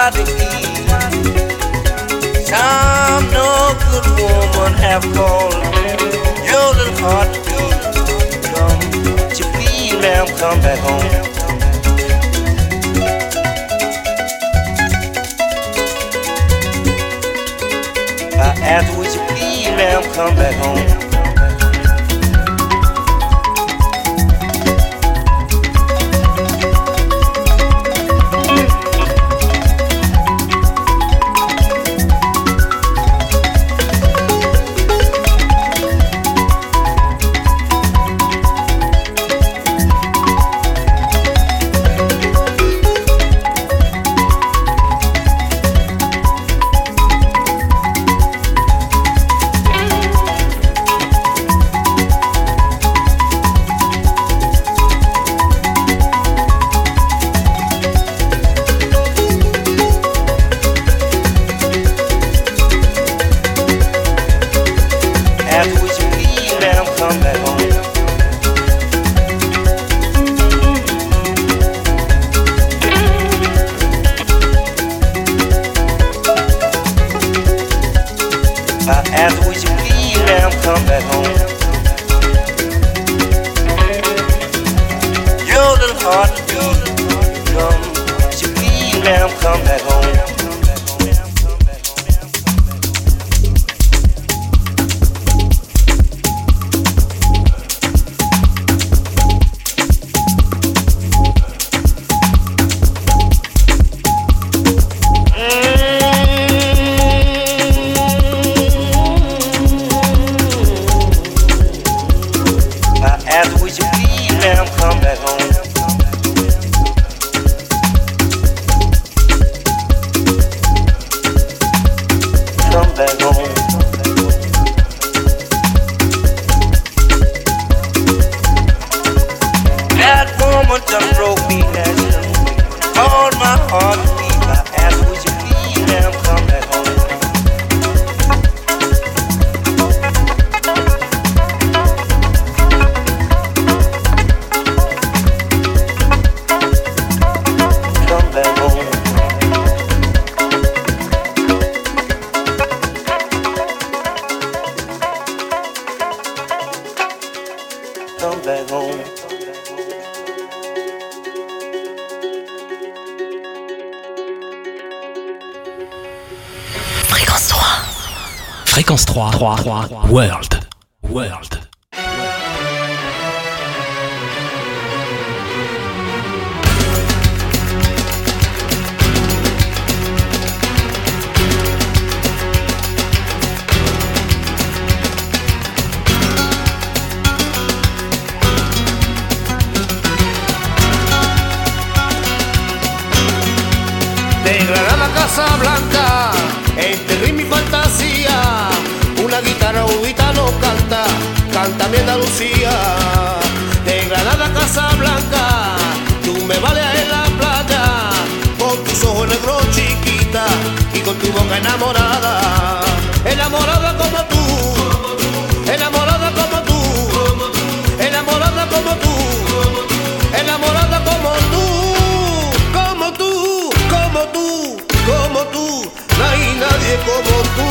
try to eat. Some no good woman have called your little heart to beat. Come, would you please, ma'am, come back home. I asked, would you please, ma'am, come back home. Fréquence 3, World. De Granada, Casablanca, enterré mi fantasía. Una guitarra, un gitano canta mi Andalucía. De Granada a Casablanca, tú me vales en la playa, con tus ojos negros chiquita y con tu boca enamorada. Enamorada como tú, enamorada como tú, enamorada como tú, enamorada como tú, como tú, como tú, como tú, no hay nadie como tú.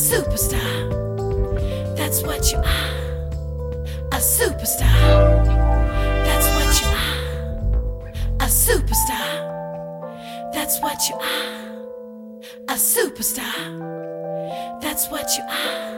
superstar. That's what you are. A superstar. That's what you are. A superstar. That's what you are. A superstar. That's what you are.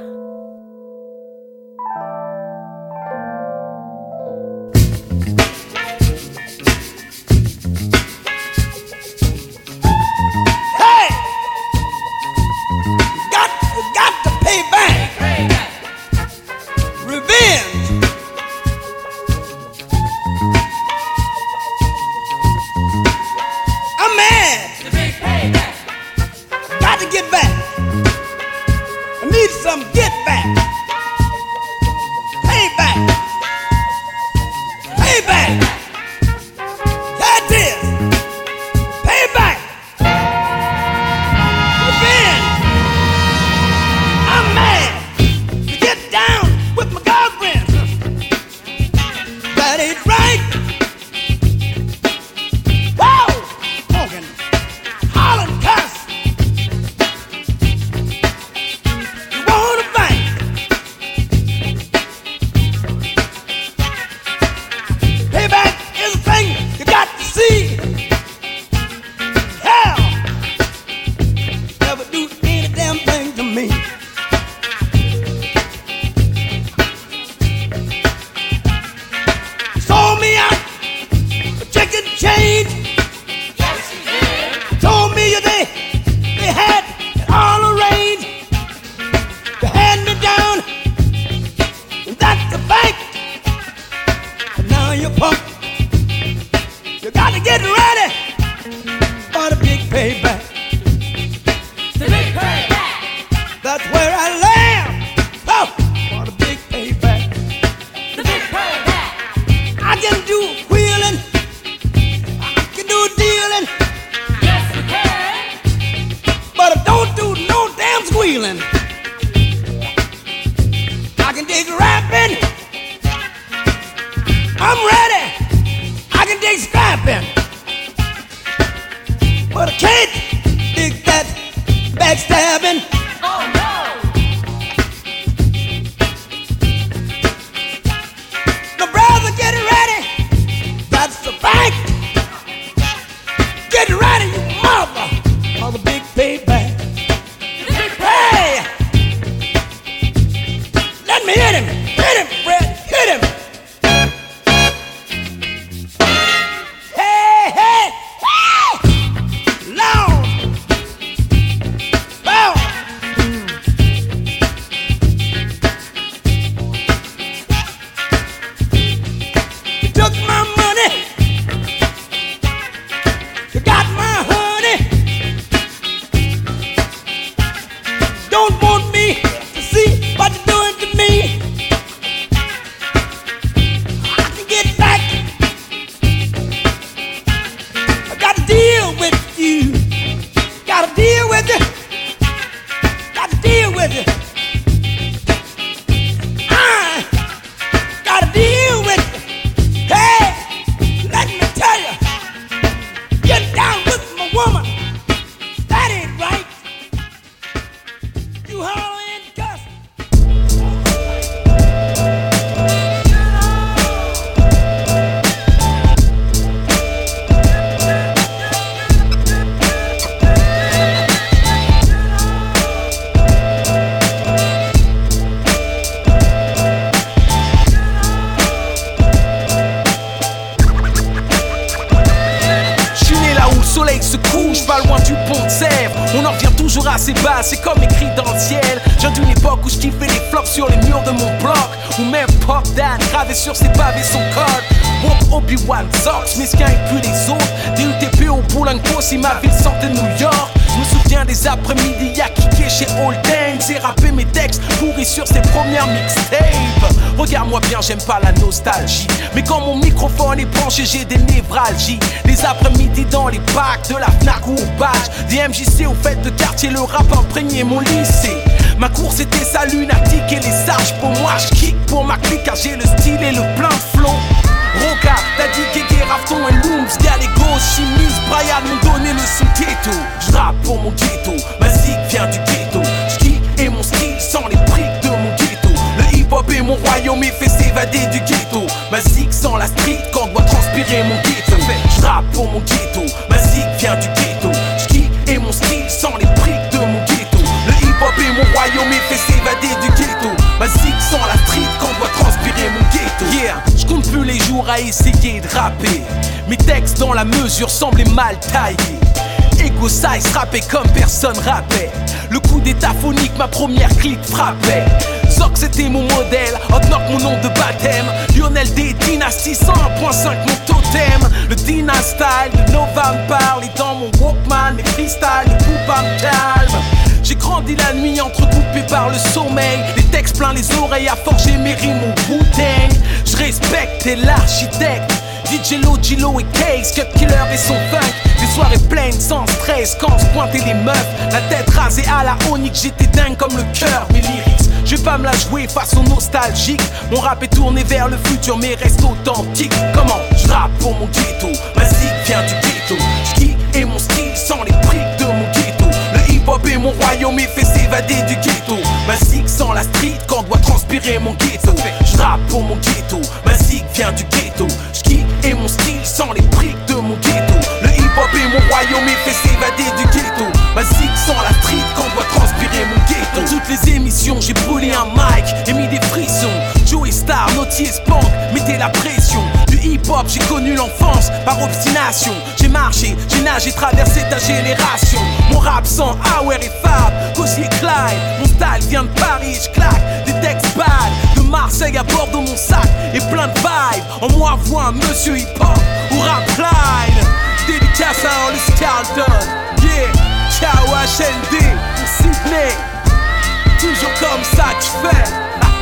C'est comme écrit dans le ciel. Je viens d'une époque où je kiffais les flops sur les murs de mon bloc, ou même Pop Dan gravé sur ses pavés son code. Woke Obi-Wan Sox, mesquin et plus les autres. DUTP au Boulango si ma ville sortait de New York. Je me souviens des après-midi y'a kické chez Old Dang. J'ai rappé mes textes pourris sur ses premières mixtapes. Regarde-moi bien, j'aime pas la nostalgie, mais quand mon microphone est branché, j'ai des névralgies. Les après-midi dans les packs de la Fnac ou au badge, des MJC au fait de quartier, le rap imprégné mon lycée. Ma course était sa lunatique et les sages pour moi. Je kick pour ma clique car j'ai le style et le plein de flow. Roca, Daddy, Kéké, Rafton et Looms, Galego, Chimis, Brian m'ont donné le son ghetto. Je rappe pour mon ghetto, ma zig vient du ghetto. Je kick et mon style s'évader du ghetto. Ma zig sans la street quand doit transpirer mon ghetto. J'rappe pour mon ghetto, ma zig vient du ghetto. J'kick et mon style sans les briques de mon ghetto. Le hip-hop est mon royaume et fait s'évader du ghetto. Ma zig sans la street quand doit transpirer mon ghetto. Yeah, j'compte plus les jours à essayer de rapper. Mes textes dans la mesure semblaient mal taillés. Ego size rappait comme personne rappait. Le coup d'état phonique, ma première clip frappait. Zoc c'était mon modèle, Hot Knock mon nom de baptême. Lionel D, Dynasty 101.5 mon totem. Le Dina style de Nova me parle. Et dans mon Walkman, les freestyles, les poupas me calment. J'ai grandi la nuit entrecoupé par le sommeil. Des textes plein les oreilles à forger mes rimes au Wu-Tang. J'respectais l'architecte DJ Lo, Gilo et Case, Cut Killer et son funk. Des soirées pleines sans stress quand se pointaient les meufs. La tête rasée à la Onyx, j'étais dingue comme le cœur. Mes lyrics, je vais pas me la jouer façon nostalgique. Mon rap est tourné vers le futur mais reste authentique. Comment je rappe pour mon ghetto, ma zig vient du ghetto. J'kick et mon style sans les briques de mon ghetto. Le hip-hop est mon royaume et fait s'évader du ghetto. Ma zig sans la street quand doit transpirer mon ghetto. Je rappe pour mon ghetto, ma zig vient du ghetto. J'kick et mon style sans les briques de mon ghetto. Le hip-hop est mon royaume et fait s'évader du ghetto. Ma zig sans la street quand doit transpirer mon ghetto. Dans toutes les émissions j'ai brûlé un mic et mis des frissons. Joey Star, Naughty et Spank, mettez la pression. Du hip-hop j'ai connu l'enfance par obstination. J'ai marché, j'ai nagé, traversé ta génération. Mon rap sans Hauer et Fab, Cossy et Clyde. Mon style vient de Paris, j'claque des textes bad. De Marseille à Bordeaux mon sac et plein de vibes. En moi voit un monsieur hip-hop ou rap line. Dédicace à Hollis Carlton, yeah. Ciao HND pour Sydney. Toujours comme ça que j'fais.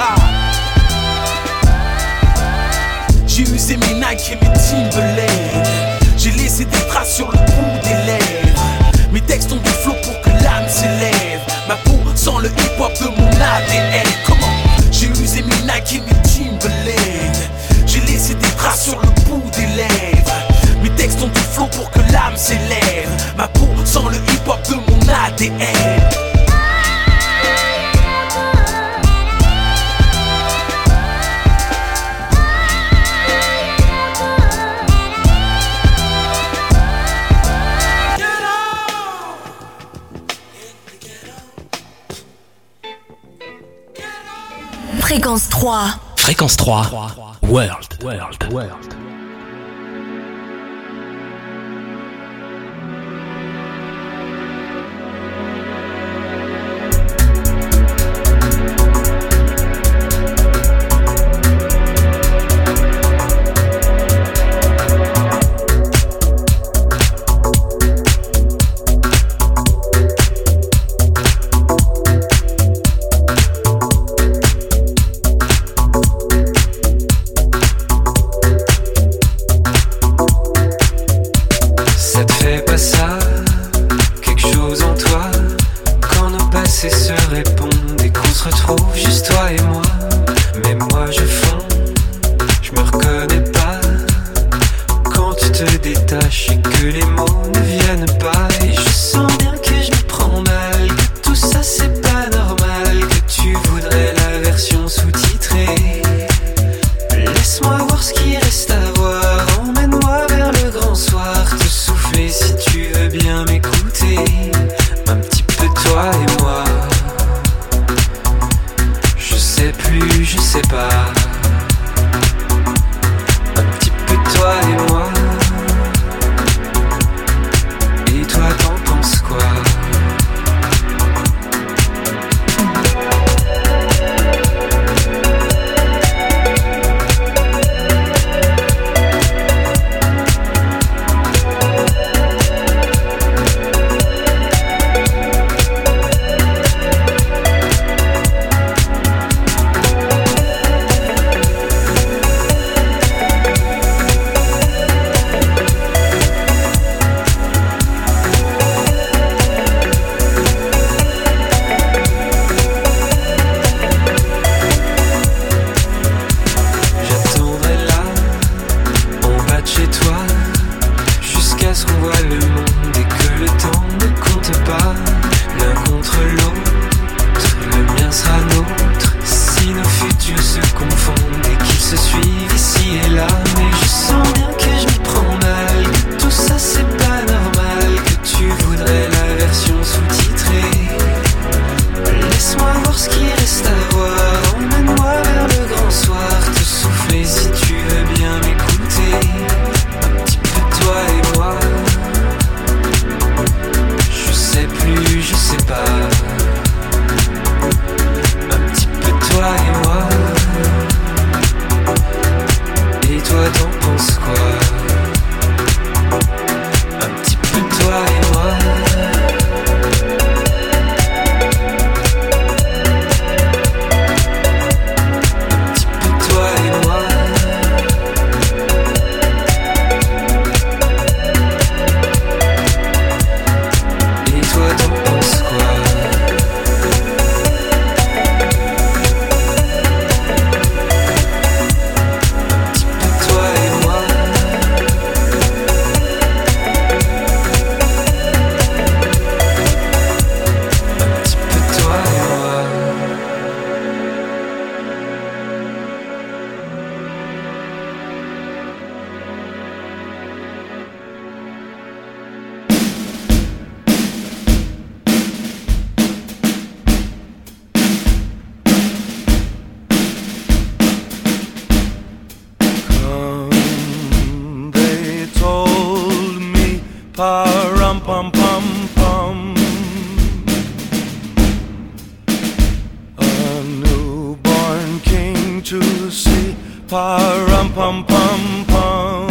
J'ai usé mes Nike et mes Timberland. J'ai laissé des traces sur le bout des lèvres. Mes textes ont du flow pour que l'âme s'élève. Ma peau sent le hip-hop de mon ADN. Comment? J'ai usé mes Nike et mes Timberland. J'ai laissé des traces sur le bout des lèvres. Mes textes ont du flow pour que l'âme s'élève. Ma peau sent le hip-hop de mon ADN. Fréquence 3. Fréquence 3. World. to see. Pa-rum-pum-pum-pum.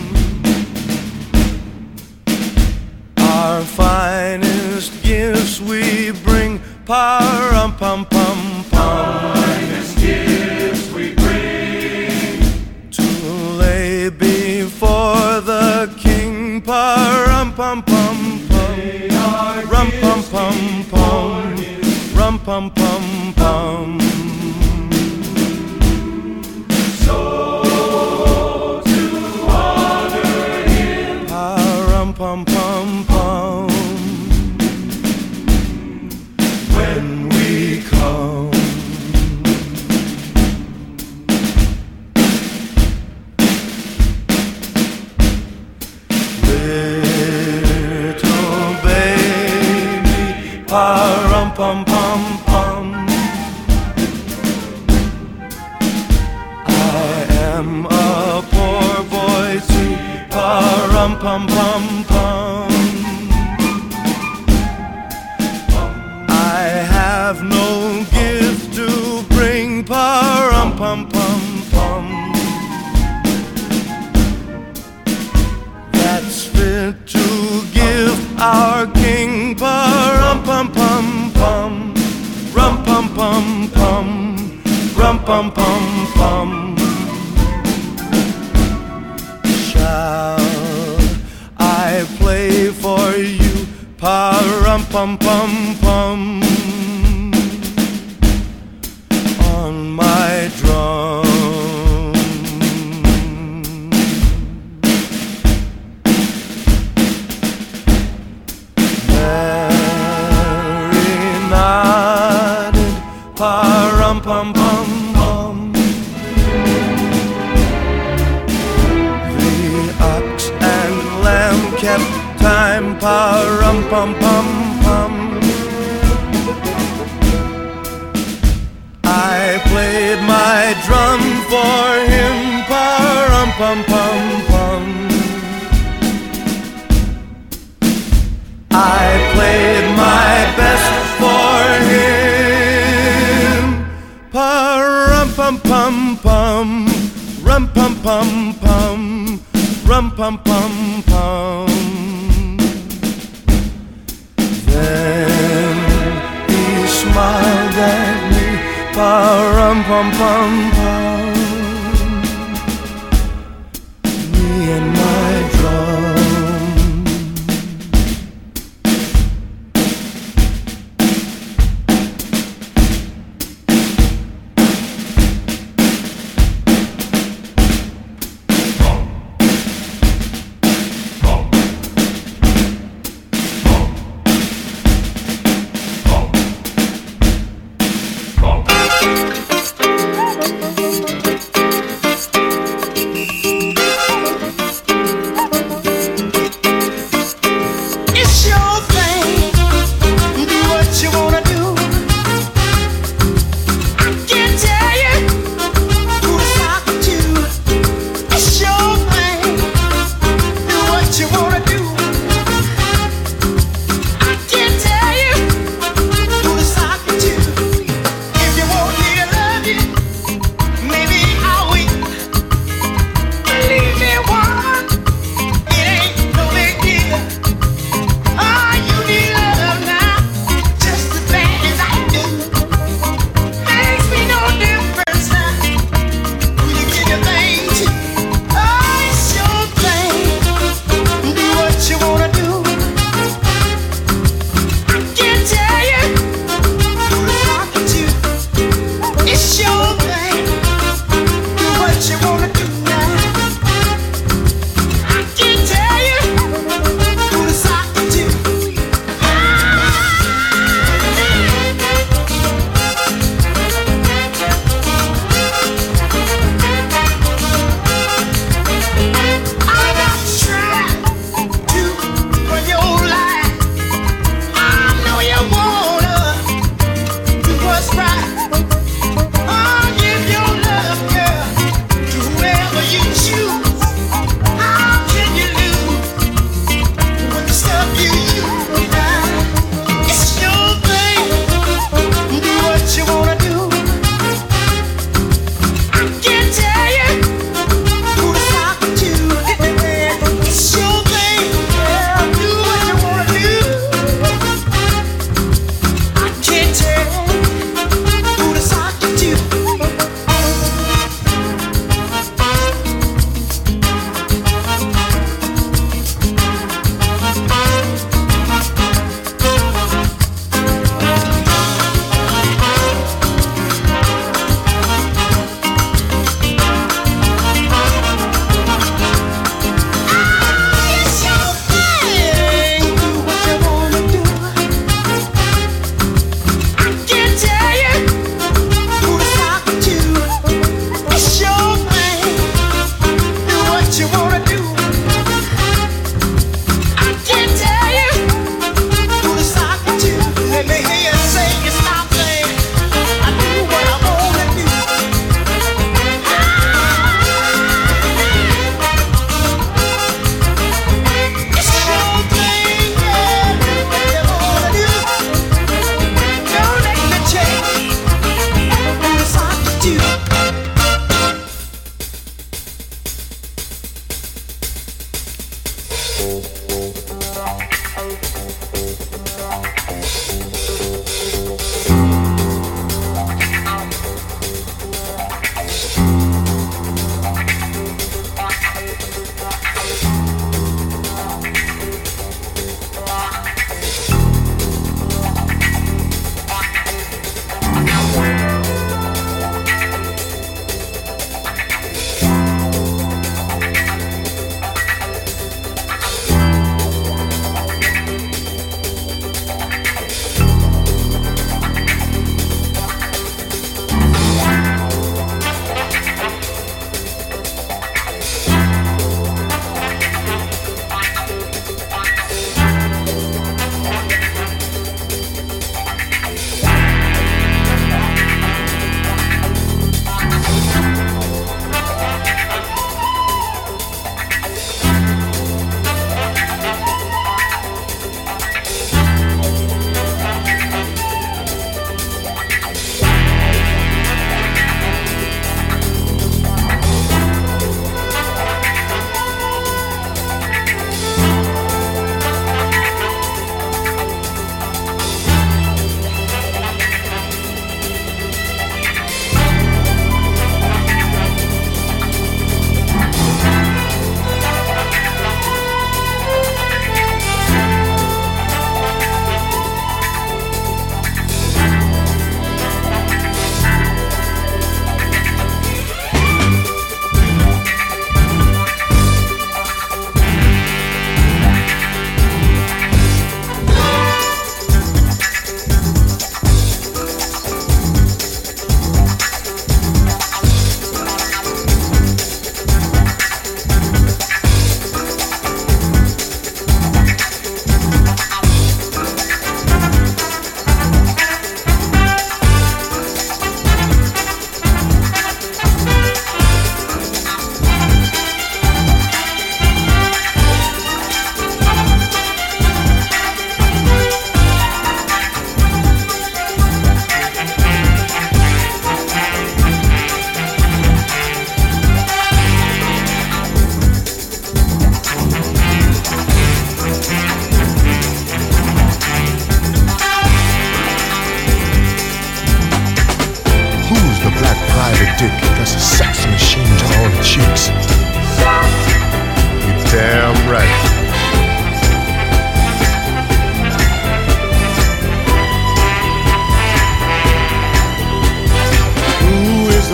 Our finest gifts we bring. Pa-rum-pum-pum-pum. Finest gifts we bring to lay before the King. Pa-rum-pum-pum-pum. Rum-pum-pum-pum. Rum-pum-pum-pum. So to honor him. Pa-rum-pum-pum-pum. When we come, little baby, pa-rum-pum-pum-pum. I am a poor boy too, pa-rum-pum-pum-pum. I have no gift to bring, pa-rum-pum-pum-pum. That's fit to give our King, pa-rum-pum-pum-pum. Rum-pum-pum-pum. Rum-pum-pum-pum. Shall I play for you, pa-rum-pum-pum-pum, on my drum? Mary nodded, pa-rum-pum-pum-pum. The ox and lamb kept time, pa-rum-pum-pum-pum. I played my drum for him, pa-rum-pum-pum-pum. I played my best for him, pa-rum-pum-pum-pum. Rum-pum-pum-pum. Rum-pum-pum-pum. Then he smiled at me, pa-rum-pum-pum-pum. Me and my drum. If you won't hear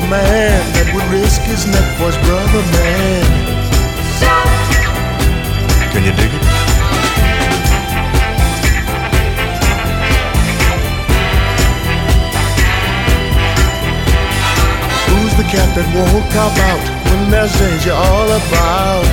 man that would risk his neck for his brother, man. Can you dig it? Who's the cat that won't cop out when there's danger all about?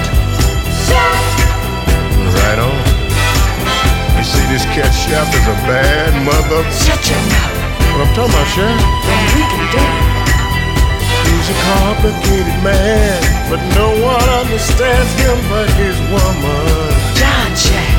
Right on. You see, this cat Shaft is a bad mother. Shut your mouth. What I'm talking about, Shaft? Then we can do it. He's a complicated man, but no one understands him but his woman. John Shaft.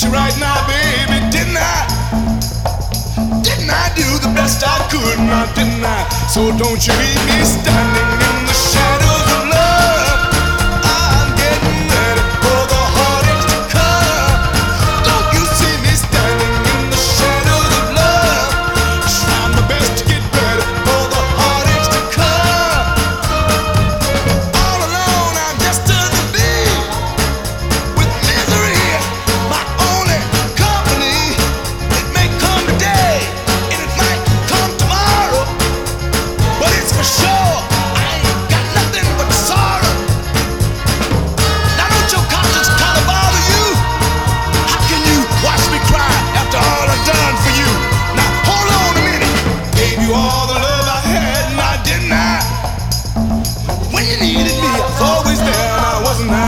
you right now, baby. Didn't I? Didn't I do the best I could? Now didn't I? So don't you leave me standing in the shadows of love. I'm getting ready for the heartaches to come. Don't you see me standing in the shadows of love? Trying my best to get ready for the heartaches to come. All alone I'm just as a bee, with misery my only company. It may come today and it might come tomorrow, but it's for sure I ain't got nothing but sorrow. Now don't your conscience kind of bother you? How can you watch me cry after all I've done for you? Now hold on a minute. Gave you all the love I had, now didn't I? When you needed me, I was always there, now wasn't I?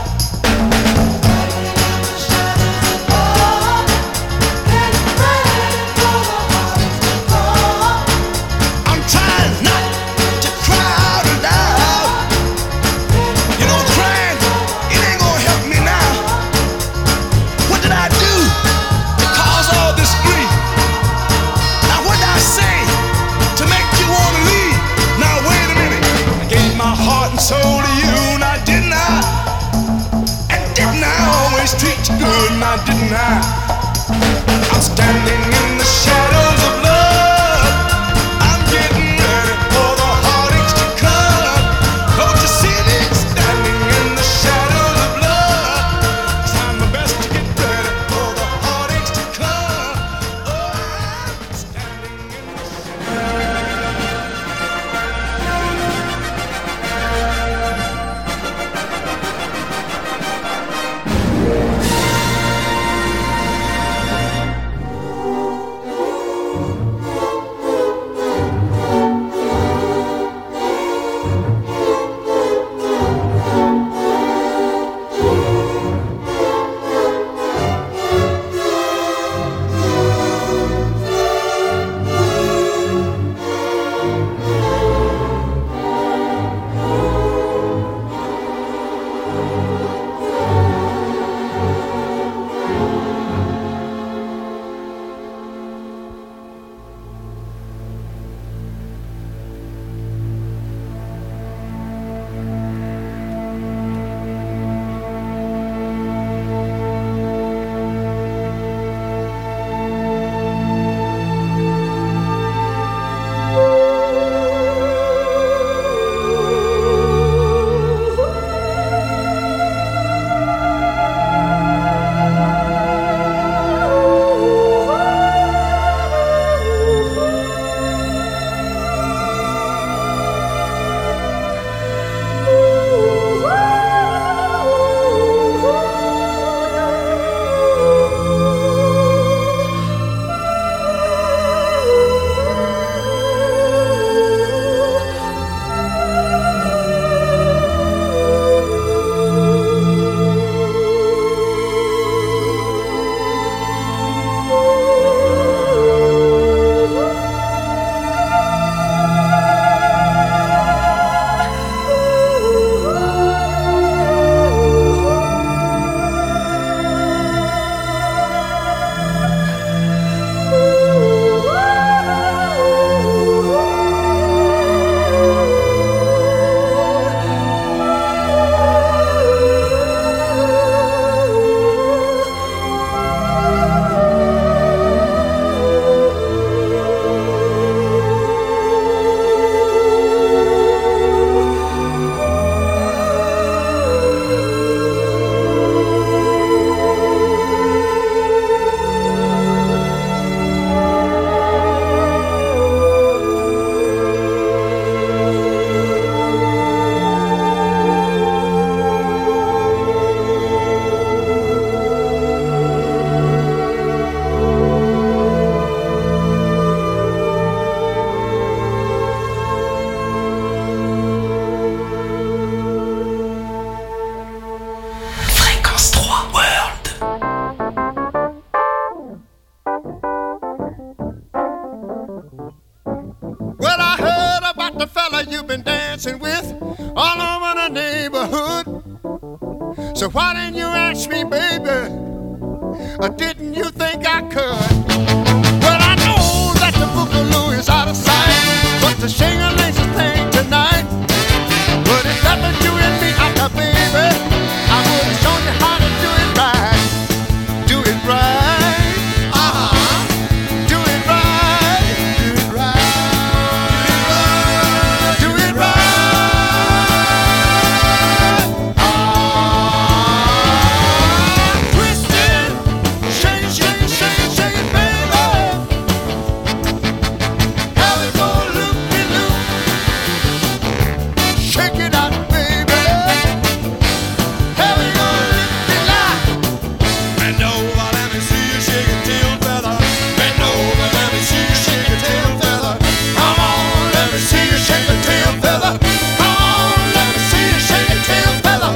I'm trying not to cry out loud. You know, crying, it ain't gonna help me now. What did I do to cause all this grief? Now what did I say to make you wanna leave? Now wait a minute. I gave my heart and soul to you, now didn't I? And didn't I always treat you good, now didn't I? I'm standing in the shadows of love. I'm getting ready for the heartaches to come. Don't you see me standing in the shadows of love? Trying my best to get ready for the heartaches to come. Oh, I'm standing in the dancing with all over the neighborhood. So why didn't you ask me, baby? or didn't you think I could? Well, I know that the Boogaloo is out of sight, but the shing-a-ling's a thing tonight. But if that was you and me, baby, I would have shown you how to do it right. Do it right. Do it right. Do it right. Do it right. Twist it. Shake it, shake it, shake it, shake it, baby. Have it go loop-de-loop. Shake it out, baby. Have it go loop-de-loop. Bend over, let me see you shake your tail feather. Bend over, let me see you shake your tail feather. Come on, let me see you shake your tail feather. Come on, let me see you shake your tail feather.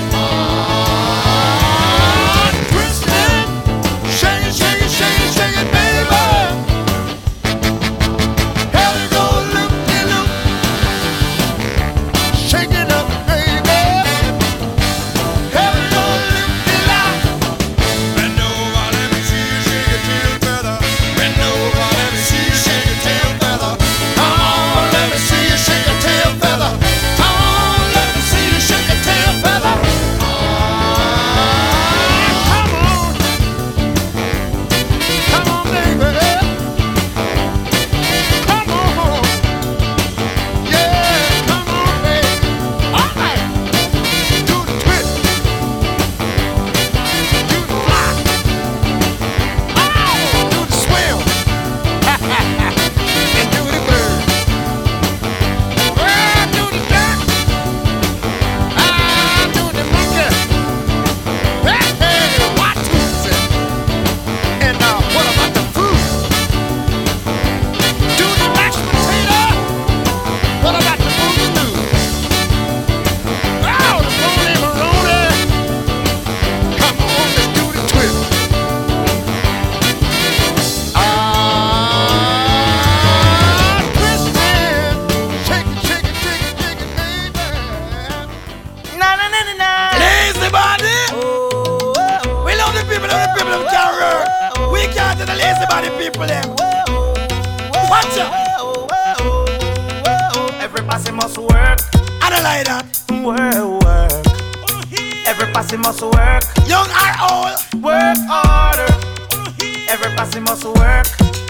Twist it, shake it, shake it, shake it, shake it, baby. Have it go loop-de-loop. Shake it up, baby. Have it go loop-de-loop. Bend over, let me see you shake your tail feather. Bend over, let me see you shake your tail feather. Come on, let me see you shake your tail feather. Come on, let me see you shake your tail feather. Come on. Come on, baby. Come on. Yeah, come on, baby. All right. Do the twist. Do the fly. Oh, do the swim. And do the bird. Well, do the duck. Do the monkey. Hey, hey, what twist it? And what about the food? Do the mashed potato. What about the boogaloo? Oh, the Rolly Maroni. Come on, let's do the twist. Twist it. Shake it, shake it, shake it, shake it, baby. Na na na na na. Lazy body. We love the people of can work. We can't do the lazy body people them. Watch out. Every passy must work. I don't like that. Work. Every passy must work. Young or old. Work harder. Every passy must work.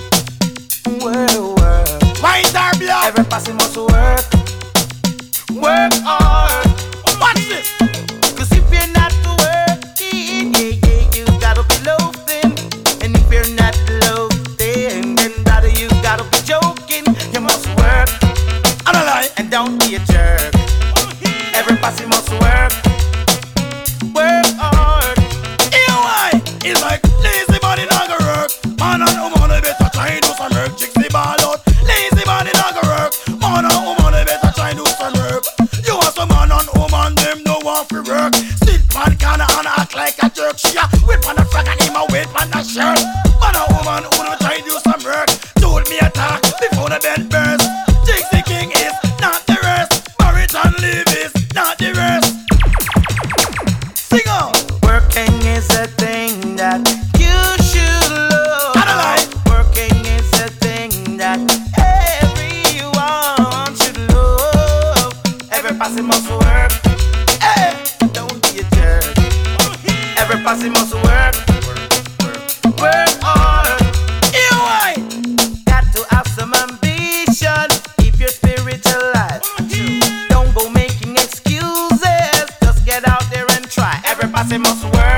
Work. White or black. Every passy must work. Work hard. Watch this. Cause if you're not working, you gotta be loafing. And if you're not loafing, then brother, you gotta be joking. You must work. I don't like. And don't be a jerk. Every passy must work. Work hard. You why? It's like lazy body not gonna work. Man and woman they better try and do some work. Chicks the ball out. Lazy body not gonna work. Man and woman they better try and do some work. You are some man and woman them no want for work. Sit man corner and act like a jerk. She a whip on the frog and him a wait on the shirt. Man and woman who don't try and do some work. Told me a talk before the bed burst. Chicks the king is not the rest. Marriage and live is not the rest. Sing on. Working is a thing that you should love. I don't like. Working is a thing that everyone should love. Every passy must work. Hey, don't be a jerk. Every passy must work. Work hard. You why? Got to have some ambition. Keep your spirit alive. Don't go making excuses. Just get out there and try. Every passy must work.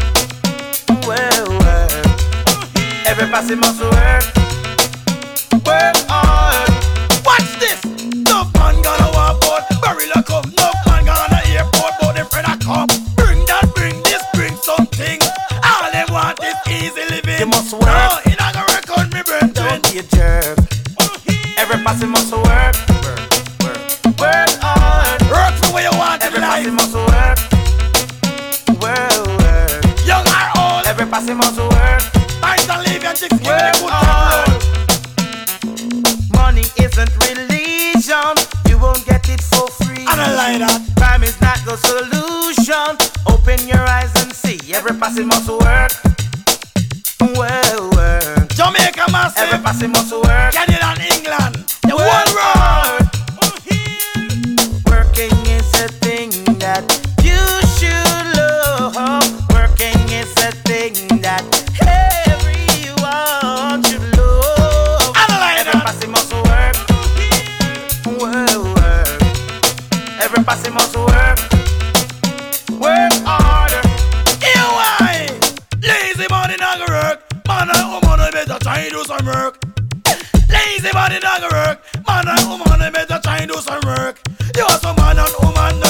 Work. Every passy must work. Work hard. Watch this. No man gonna walk out. Barilla come. No man gonna airport. But them friend a come. Bring that, bring this, bring something. All they want is easy living. You must work. No, it not gonna work on me, brethren. Don't be a jerk. Every passy must work. Work hard. Work for what you want in Every life. passy must work. Work. Young or old. Every passy must work. Times and leave your chicks. Give me the Work good hard. time. Money isn't religion. You won't get it for free. I don't like that. Crime is not the solution. Open your eyes and see. Every passy must work. Everybody must work. Canada and England, the whole world. Working is a thing that you should love. Working is a thing that everyone should love. Everybody must work. Work. Everybody must work. Work harder. Here why? Lazy body not gonna work. Man and woman better try and do some work. Lazy body not gonna work. Man and woman better try and do some work. You are some man and woman.